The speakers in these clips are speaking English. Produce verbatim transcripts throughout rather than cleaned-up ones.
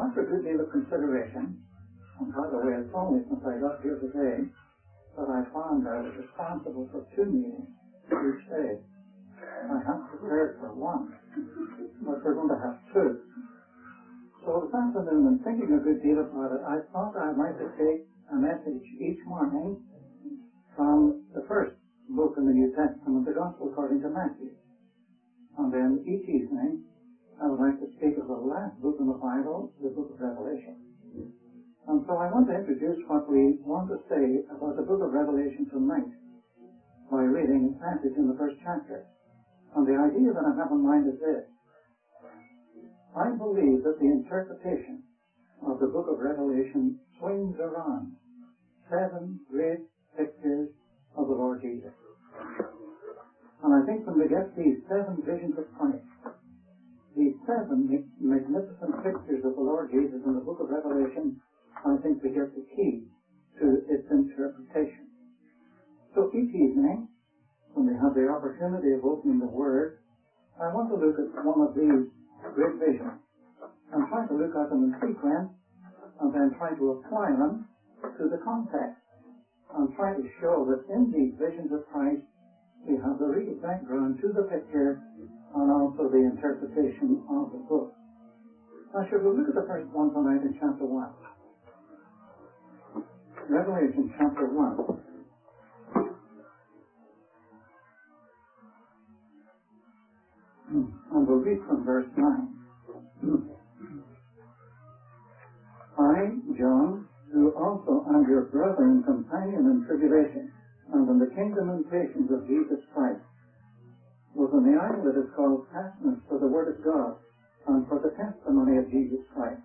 after a good deal of consideration, and by the way, it's only since I got here today that I found I was responsible for two meetings each day. I had prepared for one, but we're going to have two. So this afternoon, in thinking a good deal about it, I thought I'd like to take a message each morning from the first book in the New Testament, the Gospel according to Matthew. And then each evening, I would like to speak of the last book in the Bible, the book of Revelation. And so I want to introduce what we want to say about the book of Revelation tonight by reading a passage in the first chapter. And the idea that I have in mind is this. I believe that the interpretation of the book of Revelation swings around seven great pictures of the Lord Jesus. And I think when we get these seven visions of Christ, these seven magnificent pictures of the Lord Jesus in the book of Revelation, I think we get the key to its interpretation. So each evening, when we have the opportunity of opening the Word, I want to look at one of these great visions and try to look at them in sequence and then try to apply them to the context and try to show that in these visions of Christ we have the real background to the picture and also the interpretation of the book. Now, should we look at the first one tonight in chapter one? Revelation chapter one. And we'll read from verse nine. I, John, who also am your brother and companion in tribulation, and in the kingdom and patience of Jesus Christ, was in the island that is called Patmos for the word of God, and for the testimony of Jesus Christ.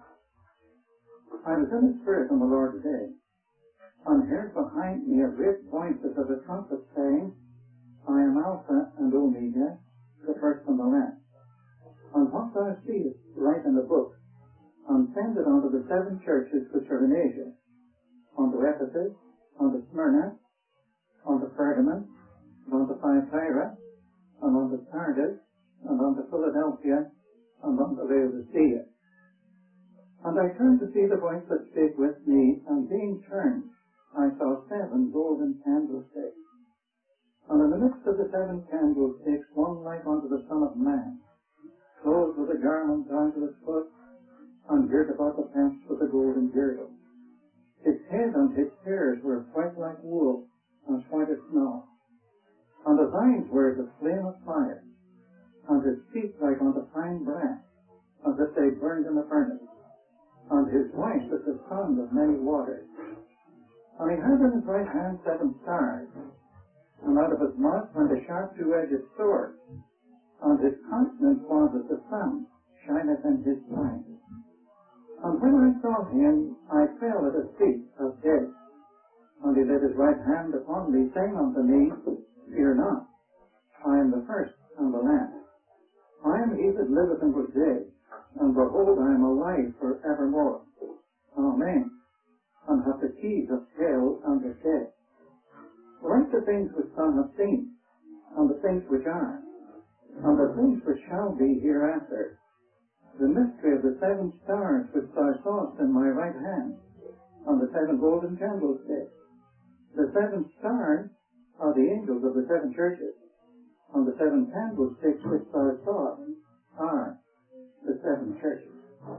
I was in the Spirit on the Lord's day, and heard behind me a great voice as of a trumpet saying, I am Alpha and Omega, the first and the last. And what thou seest, write in the book, and send it unto the seven churches which are in Asia, unto Ephesus, unto Smyrna, unto Pergamon, and unto Thyatira, and unto Sardis, and unto Philadelphia, and unto Laodicea. And I turned to see the voice that spake with me, and being turned, I saw seven golden candlesticks. And in the midst of the seven candlesticks, one like unto the Son of Man, clothed with a garment down to his foot, and girt about the paps with a golden girdle. His head and his hairs were white like wool, as white as snow. And his eyes were as a flame of fire, and his feet like unto fine brass, as if they burned in a furnace. And his voice as the sound of many waters. And he had in his right hand seven stars, and out of his mouth went a sharp two-edged sword, and his countenance was as the sun shineth in his sight. And when I saw him, I fell at his feet as dead. And he laid his right hand upon me, saying unto me, Fear not, I am the first and the last. I am he that liveth and was dead, and behold, I am alive for evermore. Amen. And have the keys of hell and of death. Write the things which thou hast seen, and the things which are, and the things which shall be hereafter. The mystery of the seven stars which thou sawest in my right hand, and the seven golden candlesticks. The seven stars are the angels of the seven churches, and the seven candlesticks which thou sawest are the seven churches.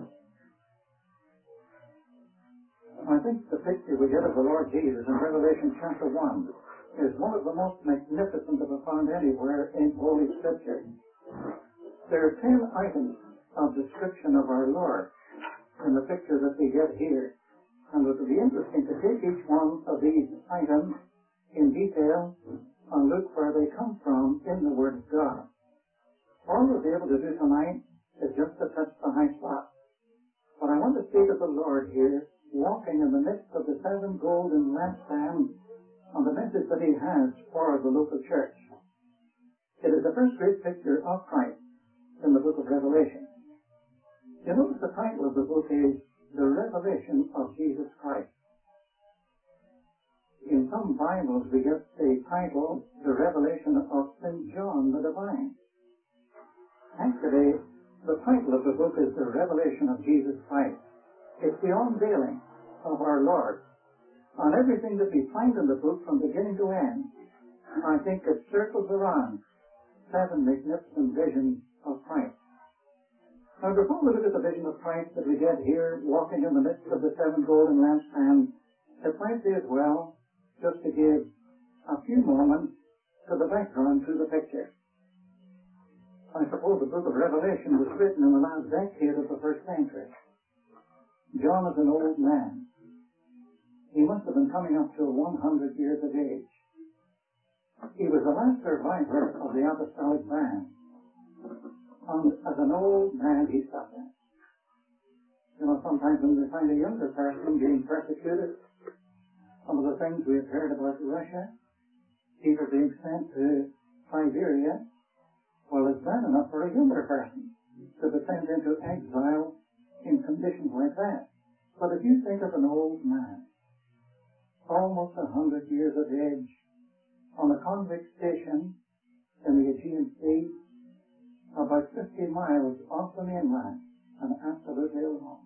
I think the picture we get of the Lord Jesus in Revelation chapter one is one of the most magnificent that are found anywhere in Holy Scripture. There are ten items of description of our Lord in the picture that we get here. And it will be interesting to take each one of these items in detail and look where they come from in the Word of God. All we'll be able to do tonight is just to touch the high spot. But I want to speak of the Lord here, walking in the midst of the seven golden lampstands and the message that he has for the local church. It is the first great picture of Christ in the book of Revelation. You notice the title of the book is The Revelation of Jesus Christ. In some Bibles we get the title The Revelation of Saint John the Divine. Actually, the title of the book is The Revelation of Jesus Christ. It's the unveiling of our Lord on everything that we find in the book from beginning to end. I think it circles around seven magnificent visions of Christ. Now, before we look at the vision of Christ that we get here, walking in the midst of the seven golden lampstands, it might be as well just to give a few moments to the background to the picture. I suppose the book of Revelation was written in the last decade of the first century. John is an old man. He must have been coming up to one hundred years of age. He was the last survivor of the apostolic band. And as an old man, he suffered. You know, sometimes when we find a younger person being persecuted, some of the things we have heard about Russia, people being sent to Siberia, well, it's bad enough for a younger person to be sent into exile in conditions like that. But if you think of an old man, almost a hundred years of age, on a convict station in the Aegean Sea, about fifty miles off the mainland, and absolutely alone.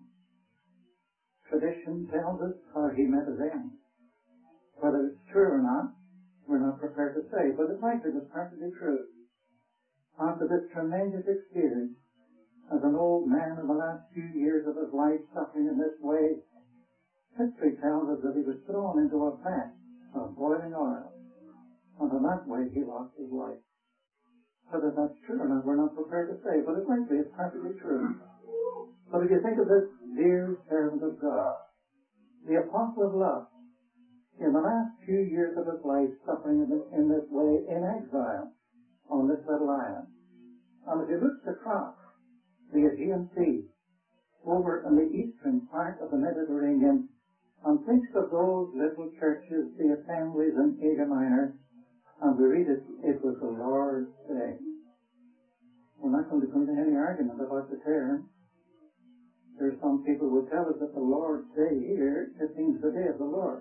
Tradition tells us how he met his end. Whether it's true or not, we're not prepared to say, but it likely was perfectly true. After this tremendous experience, as an old man in the last few years of his life suffering in this way, history tells us that he was thrown into a vat of boiling oil, and in that way he lost his life. Whether that's true or not, we're not prepared to say, but it likely is perfectly true. But if you think of this dear servant of God, the apostle of love, in the last few years of his life suffering in this, in this way, in exile, on this little island. And if he looks across the Aegean Sea, over in the eastern part of the Mediterranean, and thinks of those little churches, the assemblies in Asia Minor, and we read it, it was the Lord's day. We're not going to go into any argument about the term. There's some people who will tell us that the Lord's day here, it means the day of the Lord.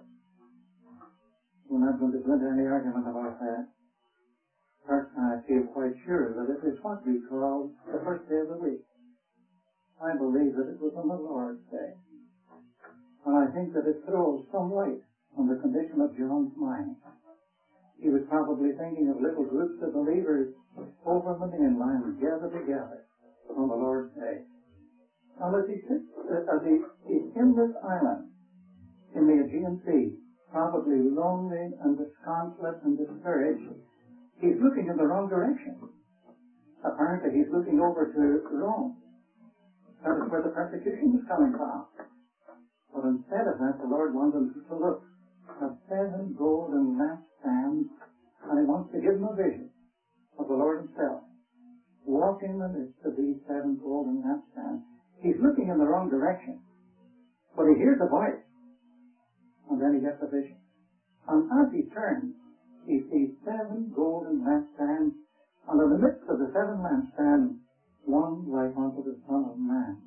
We're not going to go into any argument about that. Personally, I feel quite sure that it is what we call the first day of the week. I believe that it was on the Lord's day. And I think that it throws some light on the condition of John's mind. He was probably thinking of little groups of believers over on the mainland gathered together on the Lord's day. And as he sits, as he is in this island, in the Aegean Sea, probably lonely and disconsolate and discouraged, he's looking in the wrong direction. Apparently he's looking over to Rome. That is where the persecution was coming from. But instead of that, the Lord wants him to look at seven golden lampstands, and he wants to give him a vision of the Lord himself, walking in the midst of these seven golden lampstands. He's looking in the wrong direction, but he hears a voice, and then he gets a vision. And as he turns, he sees seven golden lampstands, and in the midst of the seven lampstands, one like unto the Son of Man.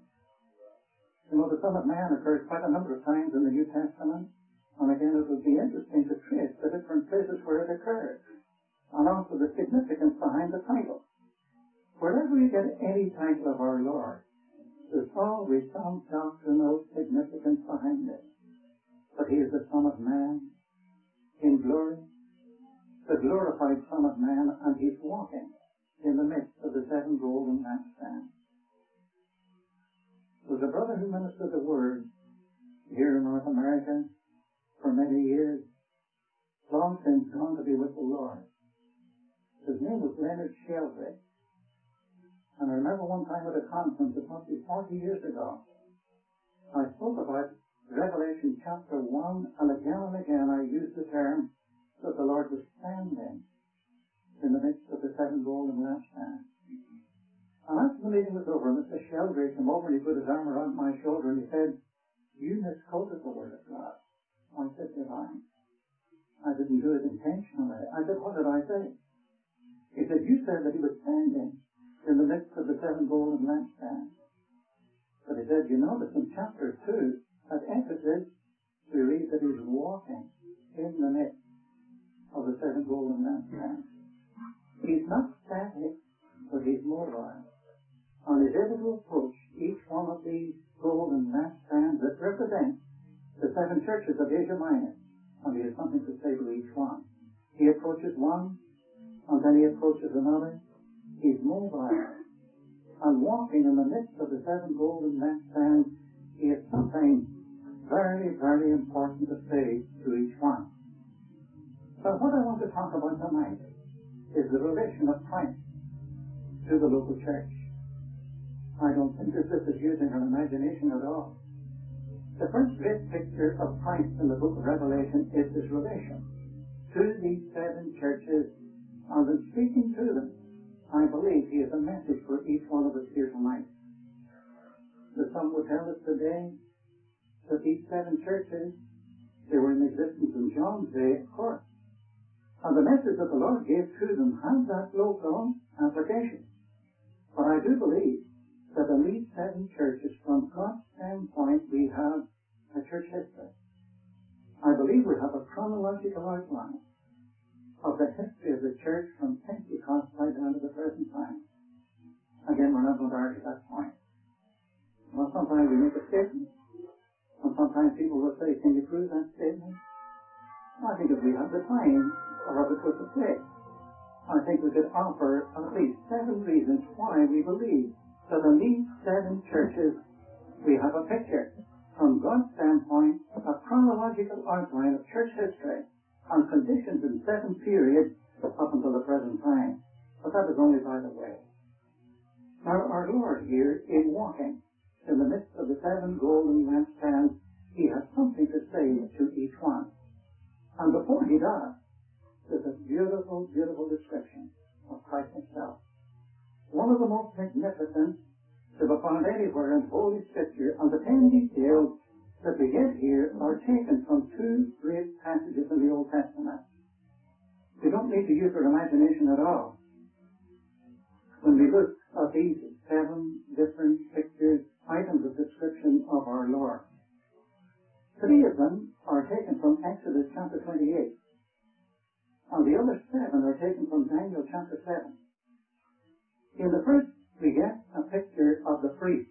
You know, the Son of Man occurs quite a number of times in the New Testament, and again it would be interesting to trace the different places where it occurs, and also the significance behind the title. Wherever you get any title of our Lord, there's always some doctrinal significance behind it. But he is the Son of Man in glory, the glorified Son of Man, and he's walking in the midst of the seven golden lampstands. There was a brother who ministered the word here in North America for many years, long since gone to be with the Lord. His name was Leonard Sheldrake. And I remember one time at a conference, it must be forty years ago, I spoke about Revelation chapter one, and again and again I used the term that the Lord was standing in the midst of the seven golden lampstands. And after the meeting was over, Mister Sheldrake came over and he put his arm around my shoulder and he said, "You misquoted the Word of God." I said, "Did I?" I didn't do it intentionally. I said, "What did I say?" He said, "You said that he was standing in the midst of the seven golden lampstands." But he said, "You notice in chapter two at Ephesus, we read that he's walking in the midst of the seven golden lampstands. He's not static, but he's mobile. And he's able to approach each one of these golden lampstands that represent the seven churches of Asia Minor, and he has something to say to each one. He approaches one, and then he approaches another. He's mobile, and walking in the midst of the seven golden lampstands, he has something very, very important to say to each one. So what I want to talk about tonight is the relation of Christ to the local church. I don't think that this is using our imagination at all. The first great picture of Christ in the book of Revelation is his relation to these seven churches, and in speaking to them, I believe he has a message for each one of us here tonight. The some would tell us today that these seven churches, they were in existence in John's day, of course. And the message that the Lord gave to them had that local application. But I do believe that in these seven churches, from God's standpoint, we have a church history. I believe we have a chronological outline of the history of the church from Pentecost right down to the present time. Again, we're not going to argue that point. Well, sometimes we make a statement, and sometimes people will say, can you prove that statement? I think if we have the time, or have it with the say, I think we could offer at least seven reasons why we believe that in these seven churches we have a picture, from God's standpoint, a chronological outline of church history and conditions in seven periods up until the present time. But that is only by the way. Now our Lord here, in walking in the midst of the seven golden lampstands, he has something to say to each one. And before he does, there's a beautiful, beautiful description of Christ himself. One of the most magnificent to be found anywhere in Holy Scripture, and the ten details that we get here are taken from two great passages in the Old Testament. We don't need to use our imagination at all when we look at these seven different pictures, items of description of our Lord. Three of them are taken from Exodus chapter twenty-eight, and the other seven are taken from Daniel chapter seven. In the first, we get a picture of the priest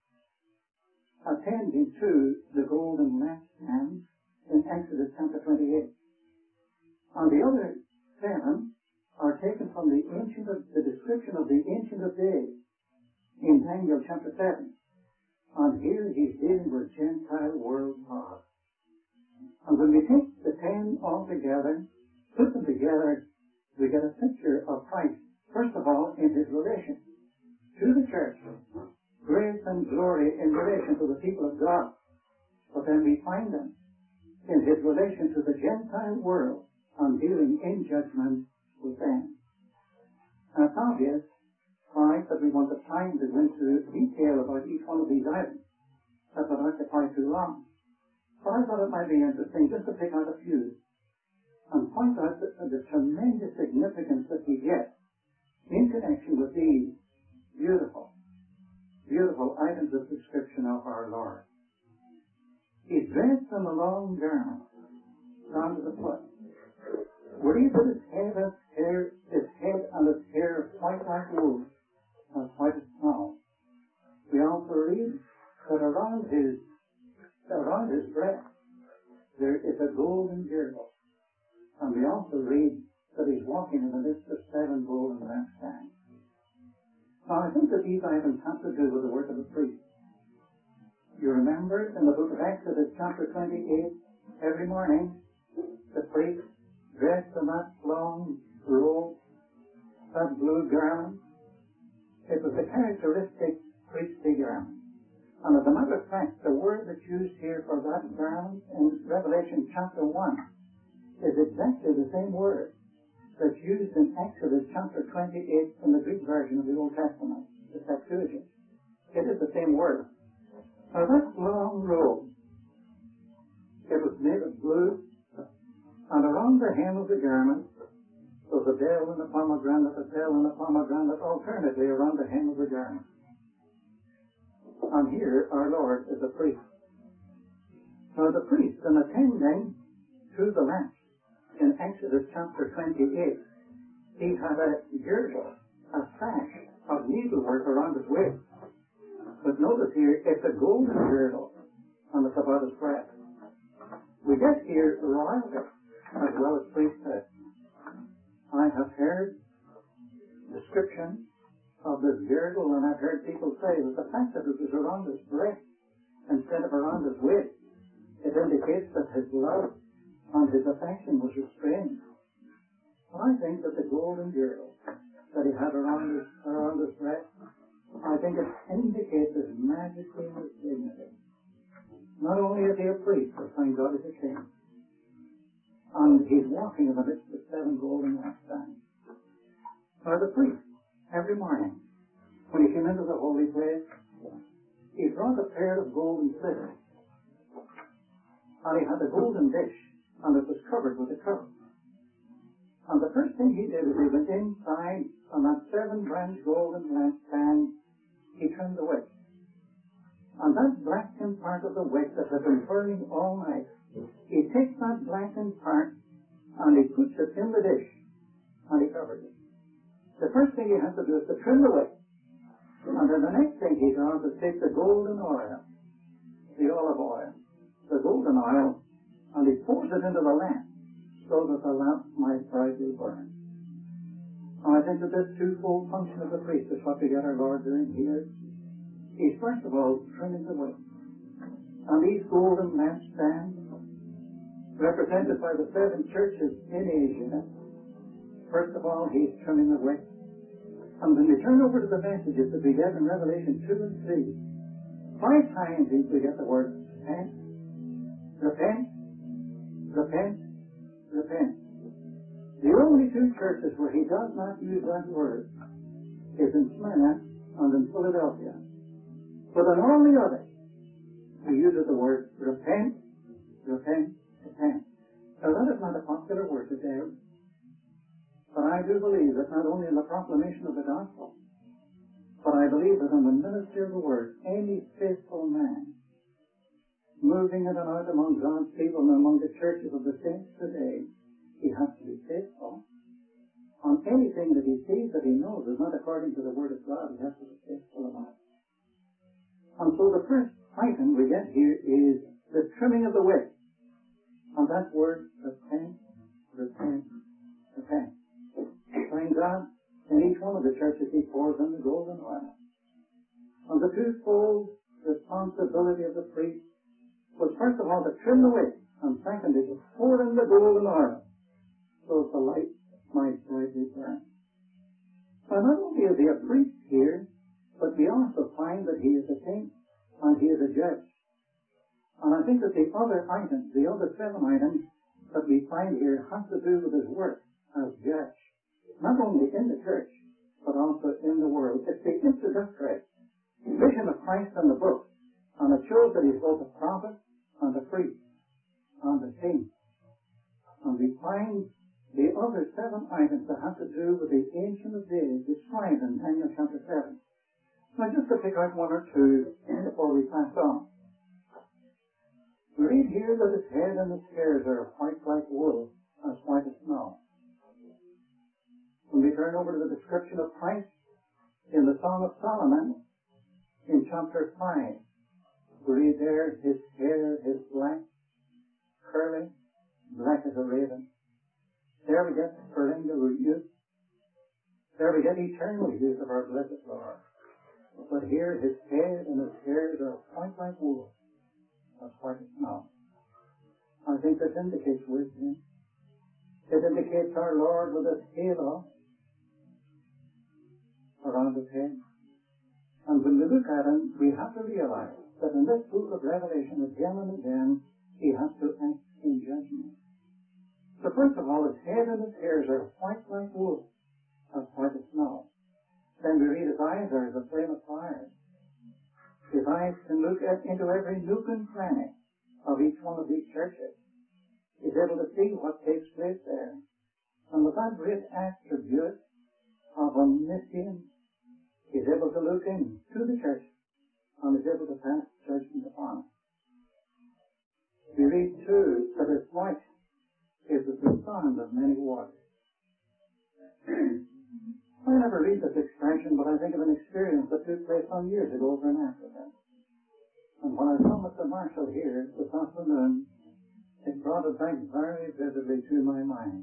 attending to the golden lampstand in Exodus chapter twenty-eight. And the other seven are taken from the ancient of, the description of the Ancient of Days in Daniel chapter seven. And here he's dealing with Gentile world God. And when we take the ten all together, put them together, we get a picture of Christ, first of all, in his relation to the church, grace and glory in relation to the people of God. But then we find them in his relation to the Gentile world and dealing in judgment with them. And it's obvious, right, that we want the time to go into detail about each one of these items. That would occupy too long. But I thought it might be interesting just to pick out a few and point out the, the tremendous significance that we get in connection with these beautiful, beautiful items of description of our Lord. He's dressed in a long garment down to the foot. We read that his head, his hair, his head and his hair is white like wool, as white as snow. We also read that around his, around his breast there is a golden girdle. And we also read that he's walking in the midst of seven golden lampstands. Now, I think that these items have to do with the work of the priest. You remember in the book of Exodus, chapter twenty-eight, every morning, the priest, dressed in that long robe, that blue garment, it was a characteristic priestly garment. And as a matter of fact, the word that's used here for that garment in Revelation chapter one is exactly the same word that's used in Exodus chapter twenty-eight in the Greek version of the Old Testament, the Septuagint. It is the same word. Now that long robe, it was made of blue, and around the hem of the garment was a bell and a pomegranate, a bell and a pomegranate, alternately around the hem of the garment. And here our Lord is a priest. Now the priest, in attending to the lamp, in Exodus chapter twenty-eight, he had a girdle, a sash of needlework around his waist. But notice notice here, it's a golden girdle, and it's about his breast. We get here royalty as well as priesthood. I have heard description of this girdle, and I've heard people say that the fact that it was around his breast instead of around his waist, it indicates that his love and his affection was restrained. And I think that the golden girdle that he had around his, around his breast, I think it indicates his majesty and his dignity. Not only is he a priest, but thank God he's a king. And he's walking in the midst of seven golden lampstands. Now the priest, every morning, when he came into the holy place, he brought a pair of golden slivers. And he had a golden dish, and it was covered with a cover. And the first thing he did is he went inside on that seven-branch golden lampstand, he trimmed the wick. And that blackened part of the wick that had been burning all night, he takes that blackened part and he puts it in the dish and he covers it. The first thing he has to do is to trim the wick. And then the next thing he does is take the golden oil, the olive oil, the golden oil, and he pours it into the lamp so that the lamp might brightly burn. And I think that this twofold function of the priest is what we get our Lord doing here. He's first of all trimming the wick. And these golden lampstands, represented by the seven churches in Asia, first of all he's trimming the wick. And when we turn over to the messages that we get in Revelation two and three, five times we get the word repent, repent, repent, repent. The only two churches where he does not use that word is in Smyrna and in Philadelphia. But in all the others, he uses the word repent, repent, repent. Now that is not a popular word today, but I do believe that not only in the proclamation of the gospel, but I believe that in the ministry of the word, any faithful man moving in and out among God's people and among the churches of the saints today, he has to be faithful. On anything that he sees that he knows is not according to the word of God, he has to be faithful about it. And so the first item we get here is the trimming of the wick. And that word, repent, repent, repent. Thank God, in each one of the churches he pours in the golden oil. And the twofold responsibility of the priest was first of all to trim the wick, and secondly to pour in the golden oil so that the light might brightly burn. Now not only is he a priest here, but we also find that he is a king and he is a judge. And I think that the other items, the other seven items that we find here have to do with his work as judge. Not only in the church, but also in the world. It's the introductory vision of Christ in the book. And it shows that he's both a prophet and a priest and a king. And we find the other seven items that have to do with the Ancient of Days described in Daniel chapter seven. Now just to pick out one or two before we pass on. We read here that his head and his hairs are white like wool, as white as snow. When we turn over to the description of Christ in the Song of Solomon, in chapter five, we read there, his hair is black, curly, black as a raven. There we get perennial youth. There we get eternal youth of our blessed Lord. But here his head and his hairs are white like wool, as white as snow. I think this indicates wisdom. It indicates our Lord with his halo around his head. And when we look at him, we have to realize that in this book of Revelation, again and again, he has to act in judgment. So first of all, his head and his hairs are white like wool, as white as snow. Then we read his eyes are as a flame of fire. His eyes can look at, into every nook and cranny of each one of these churches. He's able to see what takes place there. And with that great attribute of omniscience, he's able to look into the church and is able to pass judgment upon it. We read too that his white is as the sound of many waters. I never read this expression, but I think of an experience that took place some years ago over in Africa. And when I saw Mister Marshall here this afternoon, it brought it back very vividly to my mind.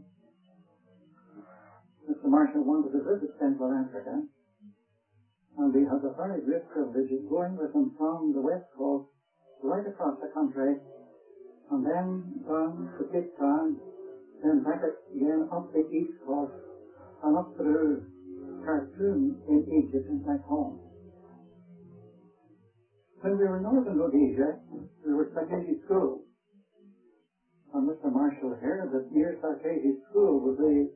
Mister Marshall wanted to visit Central Africa, and we had the very great privilege of going with him from the west coast right across the country, and then down to Cape Town, then back again up the east coast, and up through Khartoum in Egypt and back home. When we were in northern Rhodesia, we were at Sakesi School, and Mister Marshall heard that near Sakesi School was the,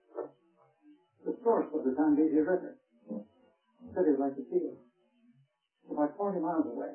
the source of the Zambezi River. City like the field, about forty miles away.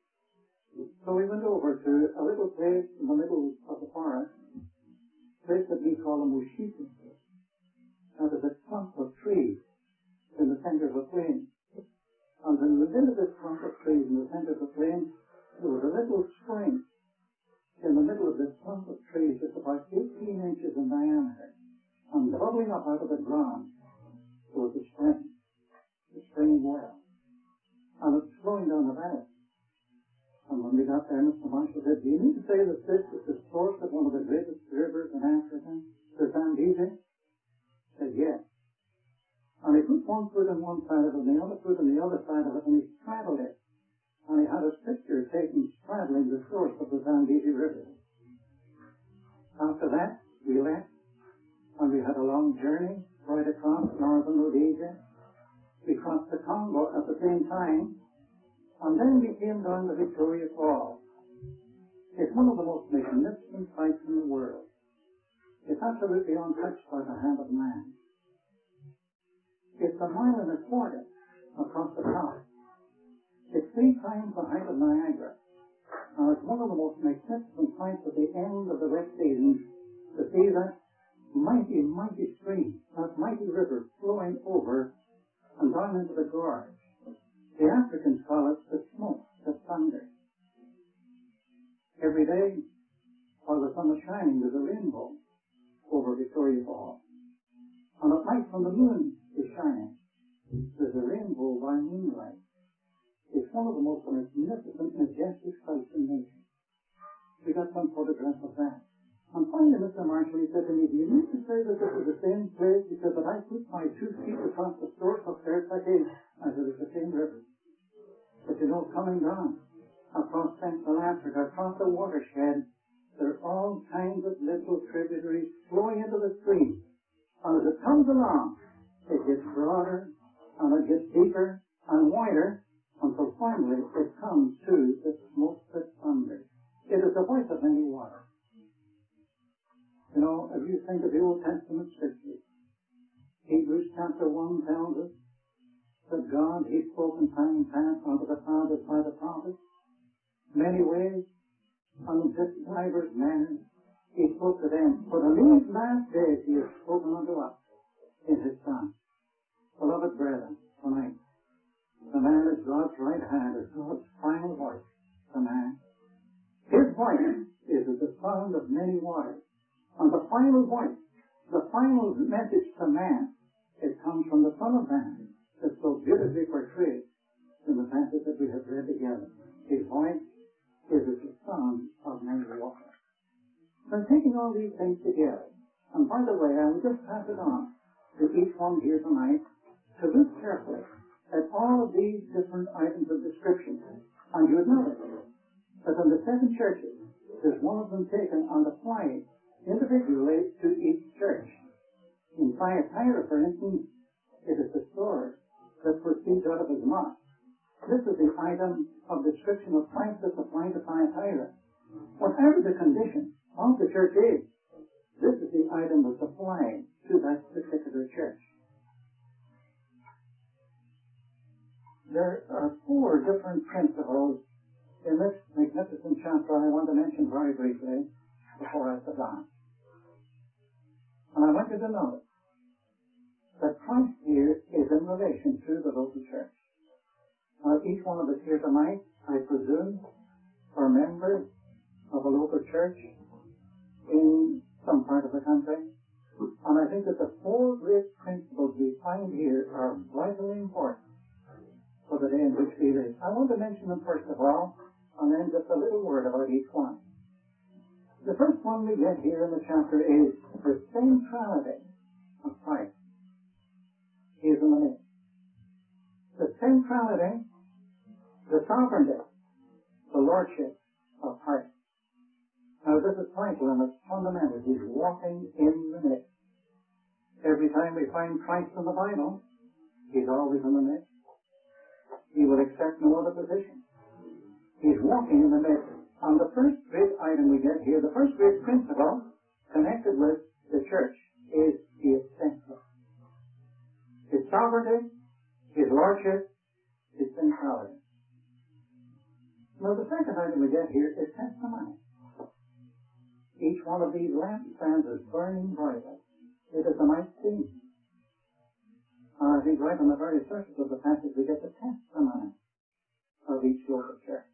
So we went over to a little place in the middle of the forest, a place that we call a Mushiki. That is a clump of trees in the center of a plain. And in the middle of this clump of trees in the center of the plain, there was a little spring in the middle of this clump of trees, just about eighteen inches in diameter. And bubbling up out of the ground was a spring. The spring well, and it's flowing down the valley. And when we got there, Mister Marshall said, "Do you mean to say that this is the source of one of the greatest rivers in Africa, the Zambezi?" I said, "Yes." And he put one foot on one side of it and the other foot on the other side of it, and he straddled it. And he had his picture taken straddling the source of the Zambezi River. After that, we left, and we had a long journey right across northern Rhodesia. We crossed the Congo at the same time, and then we came down to Victoria Falls. It's one of the most magnificent sights in the world. It's absolutely untouched by the hand of man. It's a mile and a quarter across the top. It's three times the height of Niagara. Now, it's one of the most magnificent sights at the end of the wet season to see that mighty, mighty stream, that mighty river flowing over and down into the gorge. The Africans call it the smoke, the thunder. Every day, while the sun is shining, there's a rainbow over Victoria Falls. And at night, when the moon is shining, there's a rainbow by moonlight. It's one of the most magnificent, majestic sights in nature. We got some photographs of that. And finally, Mister Marshall, he said to me, "Do you mean to say that this is the same place?" He said, "But I put my two feet across the source of there at Sakesi." I said, "It's the same river. But you know, coming down across Central Africa, across the watershed, there are all kinds of little tributaries flowing into the stream. And as it comes along, it gets broader, and it gets deeper and wider, until finally it comes to the smoke that thunders. It is the voice of many waters. You know, if you think of the Old Testament scriptures, Hebrews chapter one tells us that God, He spoke in time past unto the fathers by the prophets, many ways, and in divers manners, He spoke to them. But in these last days He has spoken unto us in His Son. Beloved brethren, tonight, the man at God's right hand is God's final voice to man. His voice is as the sound of many waters. And the final voice, the final message to man, it comes from the Son of Man, that's so beautifully portrayed in the passage that we have read together. His voice is as the sound of many waters. So taking all these things together, and by the way, I will just pass it on to each one here tonight to look carefully at all of these different items of description. And you would notice that in the seven churches, there's one of them taken and applied individually to each church. In Thyatira, for instance, it is the sword that proceeds out of his mouth. This is the item of description of Christ that's applied to Thyatira. Whatever the condition of the church is, this is the item that's applied to that particular church. There are four different principles in this magnificent chapter I want to mention very briefly before I sit down. And I want you to notice that Christ here is in relation to the local church. Now, each one of us here tonight, I presume, are members of a local church in some part of the country. And I think that the four great principles we find here are vitally important for the day in which we live. I want to mention them first of all, and then just a little word about each one. The first one we get here in the chapter is the centrality of Christ. He is in the midst. The centrality, the sovereignty, the lordship of Christ. Now this is vital and it's fundamental. He's walking in the midst. Every time we find Christ in the Bible, He's always in the midst. He will accept no other position. He's walking in the midst. And the first great item we get here, the first great principle connected with the church is He is central. His sovereignty, His lordship, His centrality. Now the second item we get here is testimony. Each one of these lampstands is burning brightly. It is a nice scene. And I think right on the very surface of the passage we get the testimony of each local church.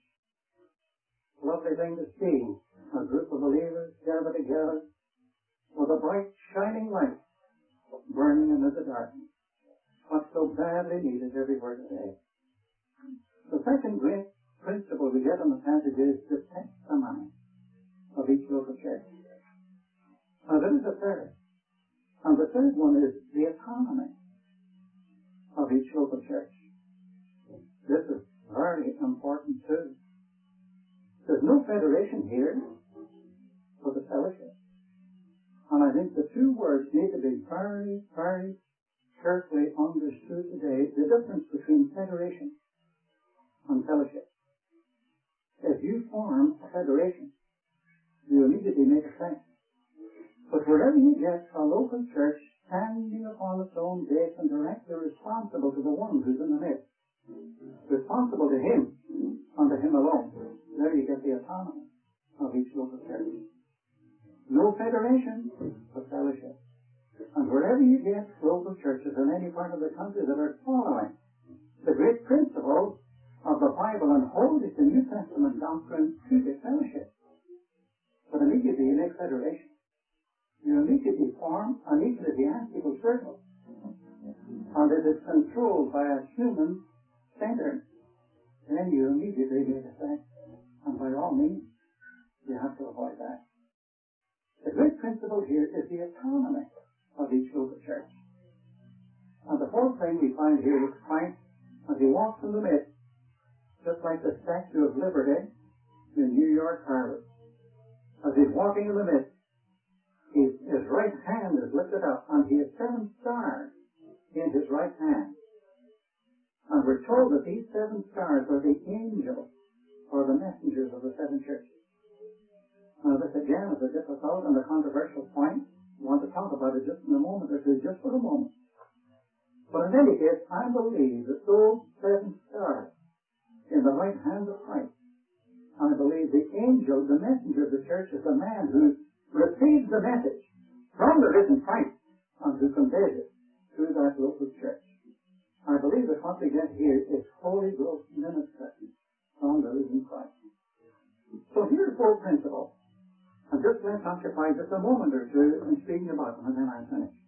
Lovely thing to see a group of believers gathered together with a bright shining light burning amid the darkness. What's so badly needed everywhere today. The second great principle we get in the passage is the testimony of each local church. Now there is a third. And the third one is the autonomy of each local church. This is very important too. There's no federation here for the fellowship. And I think the two words need to be very, very carefully understood today, the difference between federation and fellowship. If you form a federation, you immediately make a sense. But wherever you get a local church standing upon its own base and directly responsible to the one who's in the midst, responsible to Him and to Him alone, there you get the autonomy of each local church. No federation, but fellowship. And wherever you get local churches in any part of the country that are following the great principles of the Bible and holding the New Testament doctrine to the fellowship, but immediately you make federation. You immediately form an ecclesiastical circle. And it is controlled by a human center. Then you immediately make a sense. And by all means, you have to avoid that. The great principle here is the autonomy of each local church. And the fourth thing we find here is Christ, as He walks in the midst, just like the Statue of Liberty in New York Harbor. As He's walking in the midst, his, his right hand is lifted up, and He has seven stars in His right hand. And we're told that these seven stars are the angels or the messengers of the seven churches. Now this again is a difficult and a controversial point. I want to talk about it just in a moment or two, just for a moment. But in any case, I believe that those seven stars in the right hand of Christ, and I believe the angel, the messenger of the church, is the man who receives the message from the risen Christ and who conveys it through that local church. I believe that what we get here is Holy Ghost ministry from the risen Christ. So here's four principles. And just let's occupy just a moment or two in speaking about them, and then I'm finished.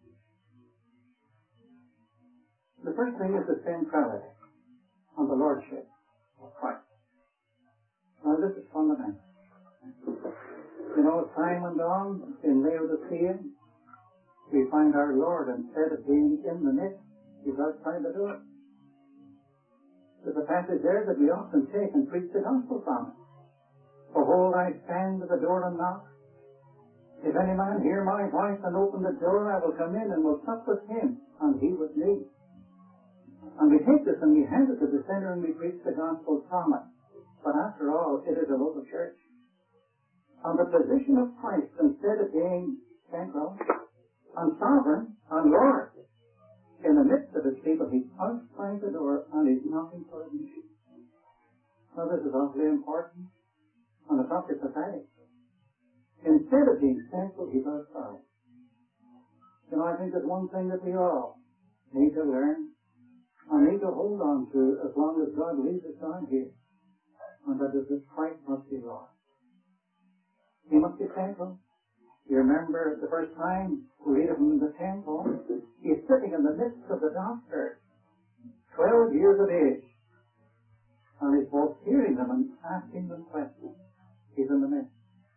The first thing is the centrality and the lordship of Christ. Now this is fundamental. You know, as time went on in Laodicea, we find our Lord, instead of being in the midst, He's outside the door. There's a passage there that we often take and preach the gospel from. Behold, I stand at the door and knock. If any man hear my voice and open the door, I will come in and will sup with him, and he with me. And we take this and we hand it to the sinner and we preach the gospel from it. But after all, it is a local church. And the position of Christ, instead of being central and sovereign and Lord, in the midst of His people, He's outside the door and He's knocking for admission. Now this is awfully important and it's awfully pathetic. Instead of being central, He's outside. You know, I think there's one thing that we all need to learn and need to hold on to as long as God leaves us down here, and that is that Christ must be Lord. He must be central. You remember the first time we read of Him in the temple, He's sitting in the midst of the doctors, twelve years of age. And he's both hearing them and asking them questions. He's in the midst.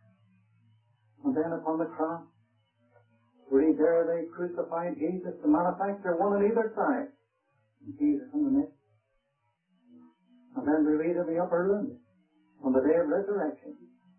And then upon the cross, where he there they crucified Jesus, the manufacturer, one on either side. And Jesus in the midst. And then we read in the upper room, on the day of resurrection,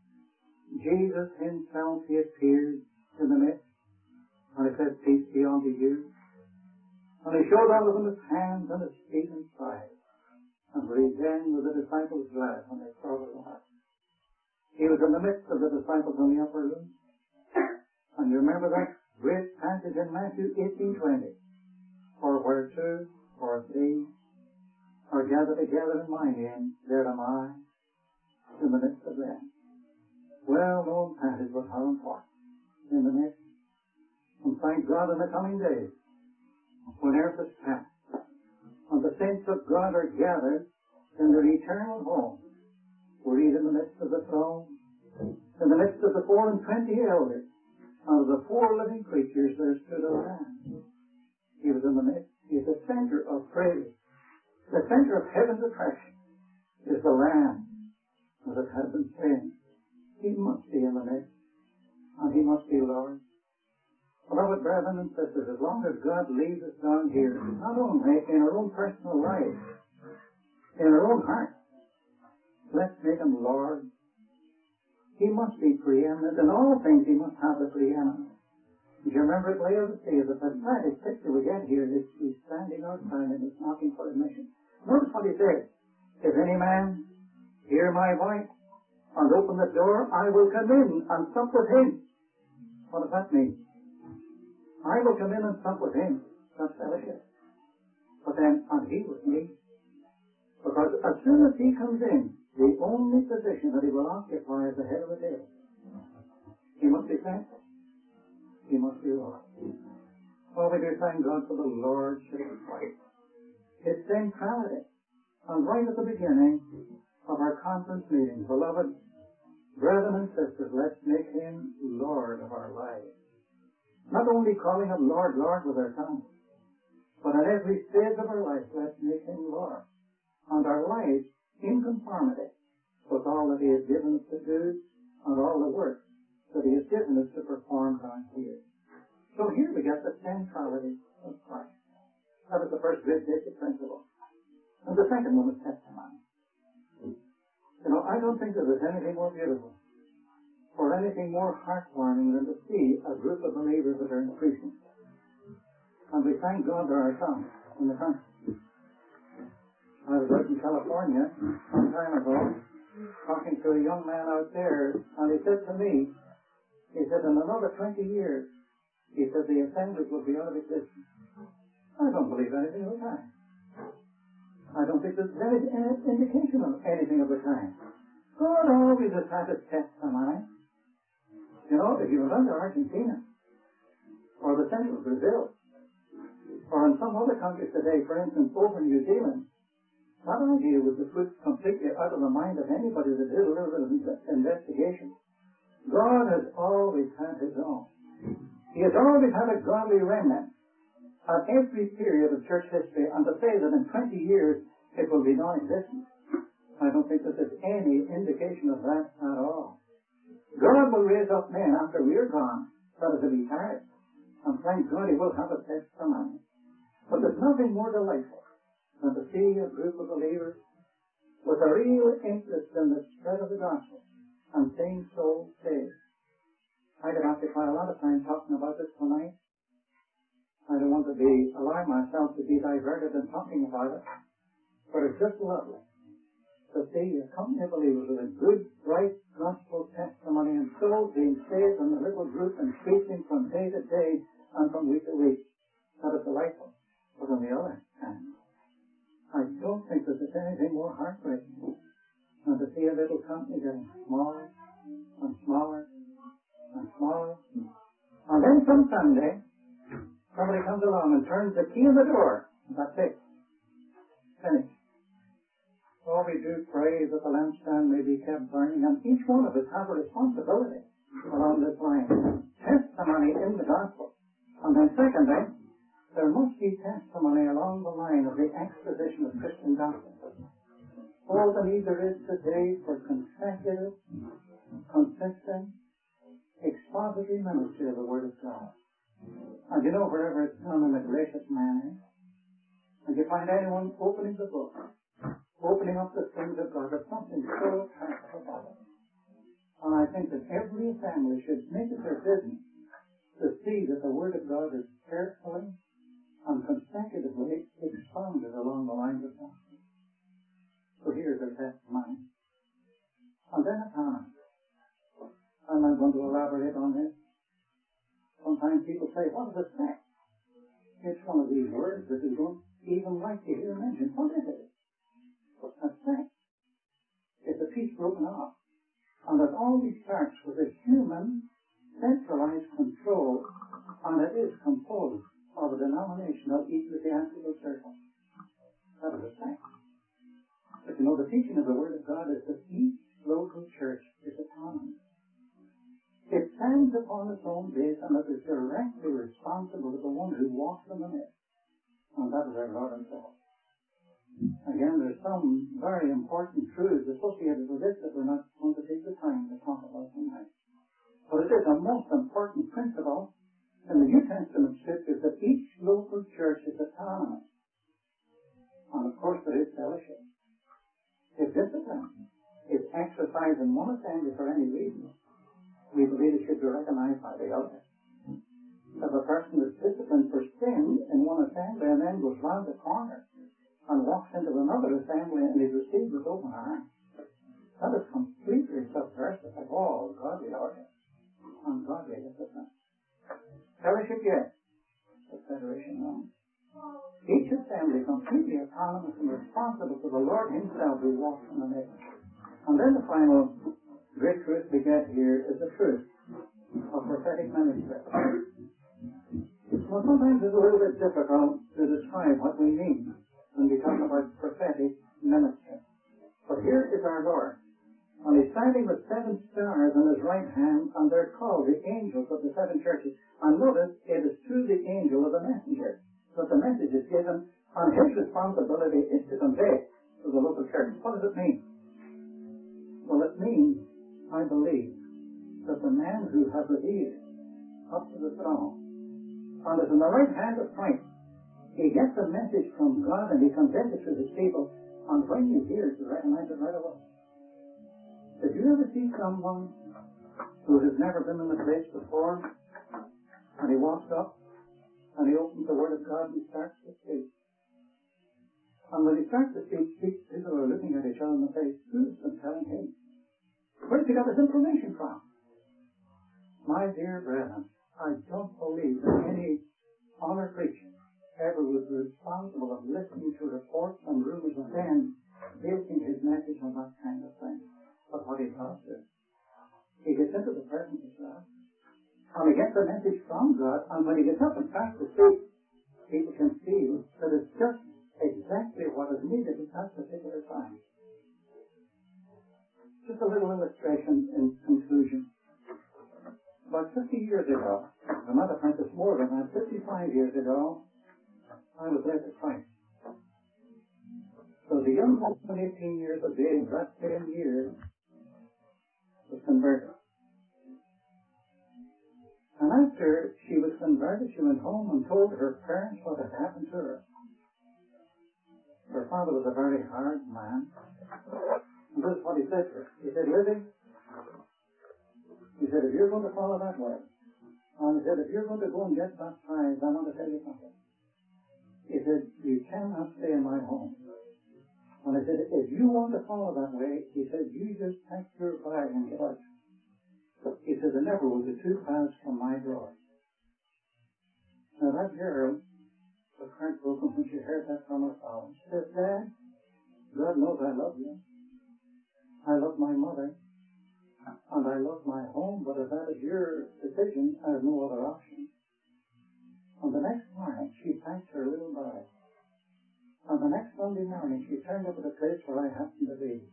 Jesus himself, he appeared in the midst. And he said, peace be unto you. And he showed unto them his hands and his feet and side. And where he then with the disciples glad when they saw the Lord. He was in the midst of the disciples in the upper room. And you remember that great passage in Matthew eighteen twenty. For where two or three are gathered together in my name, there am I in the midst of them. Well-known passage, but how important. In the midst. And thank God in the coming days, when earth is past, and the saints of God are gathered in their eternal home, where he's in the midst of the throne, in the midst of the four and twenty elders, and of the four living creatures there stood a Lamb. He was in the midst. He is the center of praise. The center of heaven's attraction is the Lamb that it has been slain. He must be in the midst, and he must be Lord. Beloved brethren and sisters, as long as God leaves us down here, not only in our own personal lives, in our own hearts, let's make him Lord. He must be preeminent. In all things he must have the preeminence. Do you remember at Laodicea, the pathetic picture we get here is he's standing outside and he's knocking for admission. Notice what he says. If any man hear my voice and open the door, I will come in and sup with him. What does that mean? I will come in and sup with him. That's fellowship. But then, and he with me. Because as soon as he comes in, the only position that he will occupy is the head of the table. He must be thankful. He must be Lord. Oh, we do thank God for the Lordship of Christ. His centrality. And right at the beginning of our conference meeting, beloved brethren and sisters, let's make him Lord of our lives. Not only calling him Lord, Lord with our tongue, but at every stage of our life, let's make him Lord. And our lives in conformity with all that he has given us to do and all the work that he has given us to perform down here. So here we get the centrality of Christ. That is the first great basic principle. And the second one is testimony. You know, I don't think that there's anything more beautiful or anything more heartwarming than to see a group of believers that are increasing. And we thank God there are some in the country. I was out in California some time ago talking to a young man out there, and he said to me, he said, in another twenty years, he said, the assemblies will be out of existence. I don't believe anything of the kind. I don't think there's any indication of anything of the kind. God always has had his testimony. You know, if you went down to Argentina, or the central Brazil, or in some other countries today, for instance, over in New Zealand, that idea was to put completely out of the mind of anybody that did a little bit of investigation. God has always had his own. He has always had a godly remnant at every period of church history, and to say that in twenty years it will be non-existent, I don't think that there's any indication of that at all. God will raise up men after we're gone that are to be tired, and thank God he will have a testimony. But there's nothing more delightful than to see a group of believers with a real interest in the spread of the gospel and seeing souls saved. I could occupy a lot of time talking about this tonight. I don't want to be allow myself to be diverted in talking about it, but it's just lovely to see a company of believers with a good, bright gospel testimony and souls being saved in a little group and preaching from day to day and from week to week. That is delightful. But on the other hand, I don't think that there's anything more heartbreaking than to see a little company getting smaller and smaller and smaller. And then some Sunday, somebody comes along and turns the key in the door. And that's it. Finished. Oh, we do pray that the lampstand may be kept burning, and each one of us has a responsibility along this line. Testimony in the gospel. And then secondly, there must be testimony along the line of the exposition of Christian doctrine. all the need there is today for consecutive, consistent, expository ministry of the Word of God. And you know, wherever it's done in a gracious manner, and you find anyone opening the book, opening up the things of God, there's something so attractive about it. And I think that every family should make it their business to see that the Word of God is carefully and consecutively expounded along the lines of gospel. So here's their testimony. And then autonomy. I'm not going to elaborate on this. Sometimes people say, what is a sect? It's one of these words that you don't even like to hear mentioned. What is it? A sect. It's a piece broken off. And it always starts with a human centralized control, and it is composed of a denominational ecclesiastical circle. That is a sect. But you know, the teaching of the Word of God is that each local church is autonomous. It stands upon its own base, and it is directly responsible to the one who walks in the midst. And that is our Lord Himself. Again, there's some very important truths associated with this that we're not going to take the time to talk about tonight. But it is a most important principle in the New Testament Scriptures that each local church is autonomous. And of course there is fellowship. If discipline is exercised in one assembly for any reason, we believe it should be recognized by the other. If a person is disciplined for sin in one assembly and then goes round the corner and walks into another assembly and is received with open arms, that is completely subversive of all godly order and godly discipline. Fellowship, yes, but federation, no. Each assembly completely autonomous and responsible to the Lord Himself who walks in the midst. And then the final great truth we get here is the truth of prophetic ministry. Well, sometimes it's a little bit difficult to describe what we mean when we talk about prophetic ministry. But here is our Lord. And He's standing with seven stars in His right hand, and they're called the angels of the seven churches. And notice, it is through the angel of the messenger that the message is given, and his responsibility is to convey to the local church. What does it mean? Well, it means, I believe, that the man who has the ear up to the throne and is in the right hand of Christ, he gets a message from God and he conveys it to his people, and when he hears, you recognize it right away. Did you ever see someone who has never been in the place before, and he walks up and he opens the Word of God and he starts to speak? And when he starts to speak, people are looking at each other in the face. Who's been telling him? Where did he get this information from? My dear brethren, I don't believe that any honor preacher ever was responsible of listening to reports and rumors and then basing his message on that kind of thing. But what he does is, he gets into the presence of God, and he gets a message from God, and when he gets up and starts to speak, people can feel that it's just exactly what is needed at that particular time. Just a little illustration in conclusion. About fifty years ago, as a matter of fact, it's more than that, fifty-five years ago, I was led to Christ. So the young woman, eighteen years of age, that same year, was converted. And after she was converted, she went home and told her parents what had happened to her. Her father was a very hard man. And this is what he said to her. He said, Lizzie, he said, if you're going to follow that way, and he said, if you're going to go and get baptized, I want to tell you something. He said, you cannot stay in my home. And I said, if you want to follow that way, he said, you just pack your bag and get out. He said, there never was a two paths from my door. Now that girl was heartbroken when she heard that from her father. She said, Dad, God knows I love you. I love my mother. And I love my home, but if that is your decision, I have no other option. And the next morning, she packed her little bag. And the next Sunday morning, she turned up at the place where I happened to be.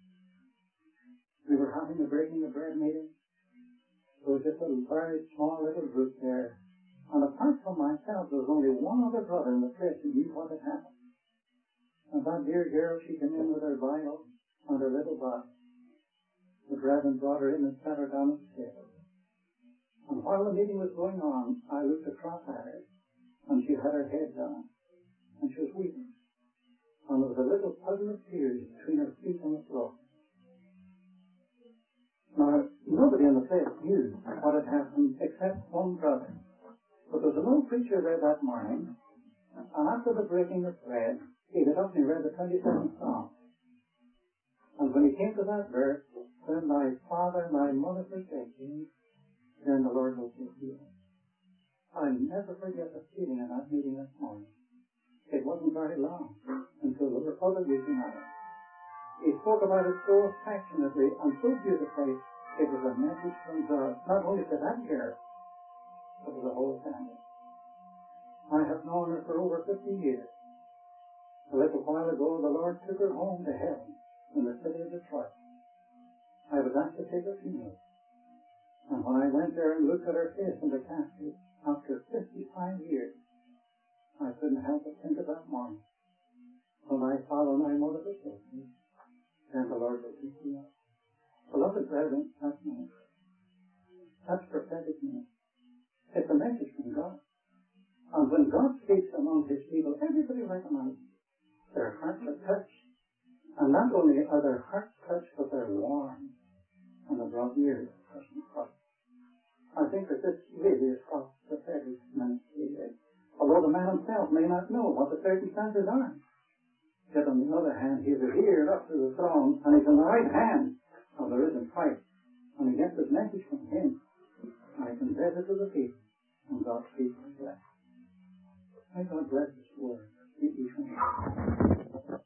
We were having a breaking of bread meeting. There was just a very small little group there. And apart from myself, there was only one other brother in the place who knew what had happened. And that dear girl, she came in with her Bible and her little box. The brethren brought her in and sat her down at the table. And while the meeting was going on, I looked across at her, and she had her head down, and she was weeping. And there was a little puddle of tears between her feet on the floor. Now, nobody in the place knew what had happened except one brother. But there was an old preacher there that morning, and after the breaking of bread, he got up and he read the twenty-seventh Psalm. And when he came to that verse, when thy father and thy mother forsake thee, then the Lord will take thee. I'll never forget the feeling in that meeting this morning. It wasn't very long until there were other weeping hours. He spoke about it so affectionately and so beautifully. It was a message from God, not only to that girl, but to the whole family. I have known her for over fifty years. A little while ago, the Lord took her home to heaven in the city of Detroit. I was asked to take her funeral. And when I went there and looked at her face in the casket, after fifty-five years, I couldn't help but think of that morning. When I follow my mother to safety, then the Lord will take me up. Beloved brethren, that's me. That's prophetic news. It's a message from God. And when God speaks among His people, everybody recognizes their hearts are touched. And not only are their hearts touched, but they're warm. And they're brought near to the person of Christ. I think that this really is what prophetic ministry is. Although the man himself may not know what the circumstances are. Yet on the other hand, he is adhered up to the throne, and he's in the right hand of the risen Christ. And he gets his message from Him. And he conveys it to the people. And God's people are blessed. May God bless His word to each one.